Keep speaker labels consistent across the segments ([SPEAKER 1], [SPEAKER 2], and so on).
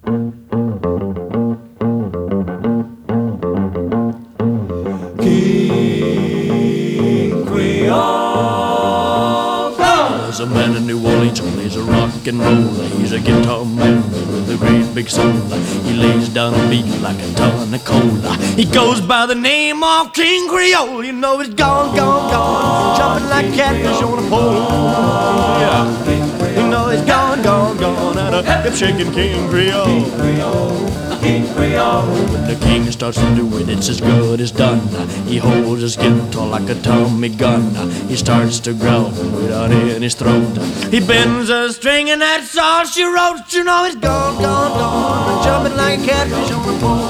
[SPEAKER 1] King Creole. There's a man in New Orleans who plays a rock and roll. He's a guitar man with a great big soul. He lays down a beat like a ton of coal. He goes by the name of King Creole. You know he's gone, gone, gone, jumping like a catfish on a pole. Yeah, you know he's gone, gone, gone, out of hip shaking King Creole. King Creole. When the king starts to do it, it's as good as done. He holds his guitar like a Tommy gun. He starts to growl without in his throat. He bends a string and that's all she wrote. You know he's gone, gone, gone, jumping like a catfish on the pole.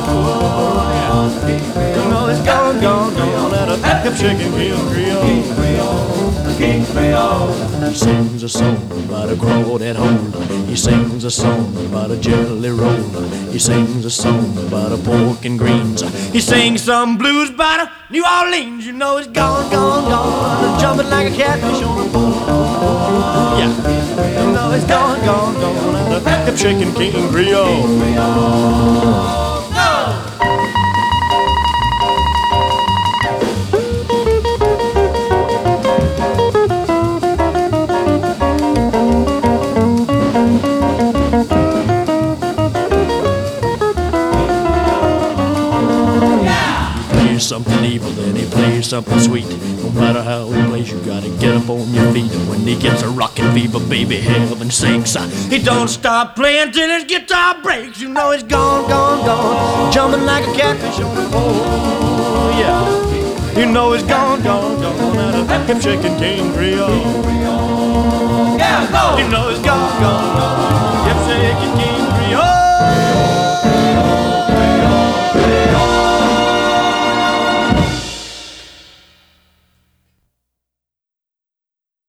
[SPEAKER 1] You know he's gone, gone, gone, out of hip shaking King Creole. King Creole. He sings a song about a crawdad hole. He sings a song about a jelly roll. He sings a song about a pork and greens. He sings some blues about a New Orleans. You know he's gone, gone, gone, jumping like a catfish on a pole. Yeah, you know he's gone, gone, gone, and a hip shaking King Creole. Something evil, then he plays something sweet. No matter how he plays, you gotta get up on your feet. And when he gets a rockin' fever, baby, heaven sinks. He don't stop playing till his guitar breaks. You know he's gone, gone, gone, jumping like a catfish on the pole. Yeah, you know he's gone, gone, gone, out of hip shaking King Creole. Yeah, go. You know he's gone, gone, gone.